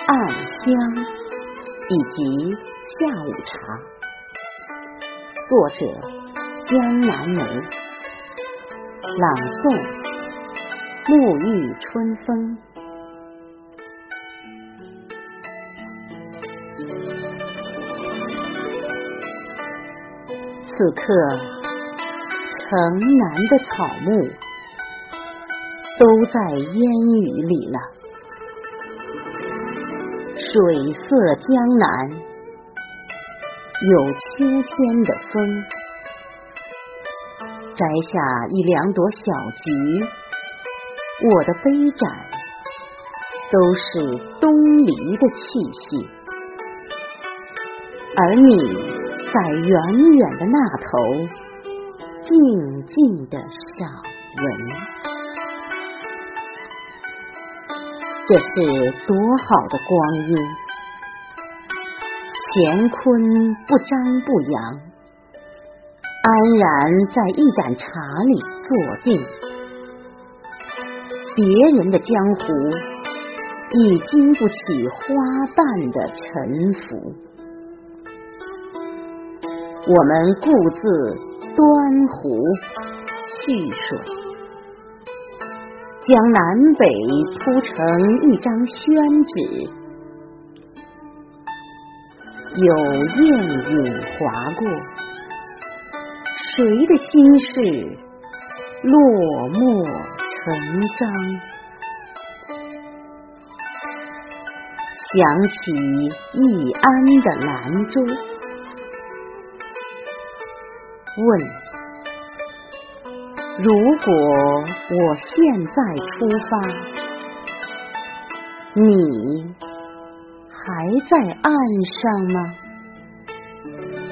暗香以及下午茶。作者江南梅，朗诵沐浴春风。此刻城南的草木都在烟雨里了，水色江南，有秋天的风。摘下一两朵小菊，我的杯盏都是东篱的气息，而你在远远的那头静静地赏闻。这是多好的光阴，乾坤不张不扬，安然在一盏茶里坐定。别人的江湖已经不起花瓣的沉浮，我们故自端壶蓄水，将南北铺成一张宣纸，有燕影划过，谁的心事落墨成章？想起易安的兰州，问：如果我现在出发，你还在岸上吗？